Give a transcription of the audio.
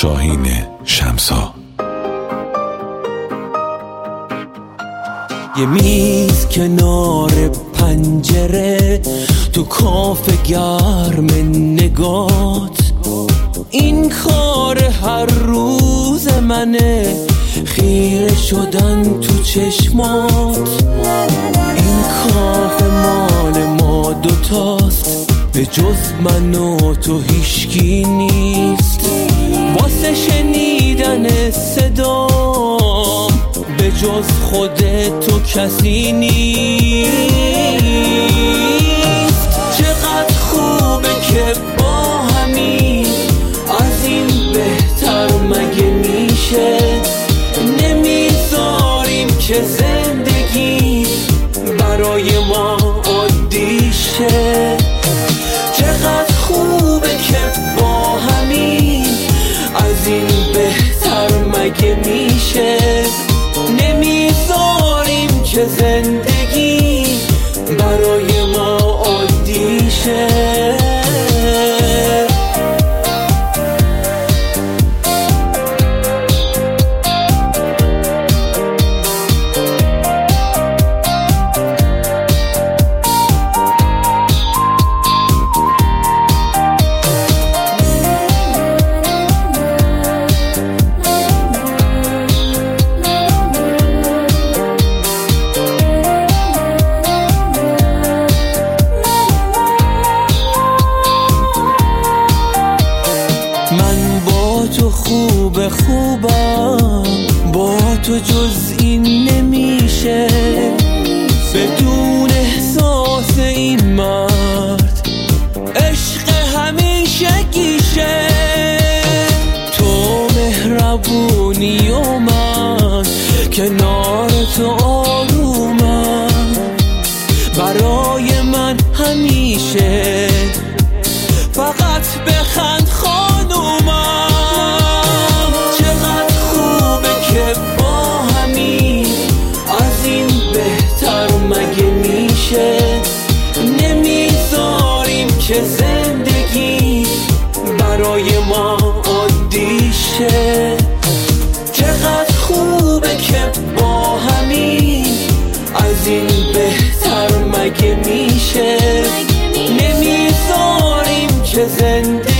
شاهین شمسا. یه میز کنار پنجره تو کافه گرم نگات، این کار هر روز منه، خیره شدن تو چشمات. این کافه مال ما دوتاست، به جز من و تو هیچکی نیست. واسه شنیدن صدام به جز خودت تو کسی نیست. چقدر خوبه که با همین، از این بهتر مگه میشه؟ نمیذاریم که زندگی برای ما عادی شه. چقدر خوبه که با همین، از این بهتر مگه میشه؟ نمیذاریم که زندگی برای ما عادی شه. من با تو خوبم، با تو جز این نمیشه. بدون احساس این مرد عشق همیشه گیشه. تو مهربونی و من کنار تو آرومم، برای من همیشه فقط بخند خانومم. چقدر خوبه که با همین، از این بهتر مگه میشه؟ نمیذاریم که زندگی برای ما عادی شه. چقدر خوبه که با همین، از این بهتر مگه میشه؟ نمیذاریم که زندگی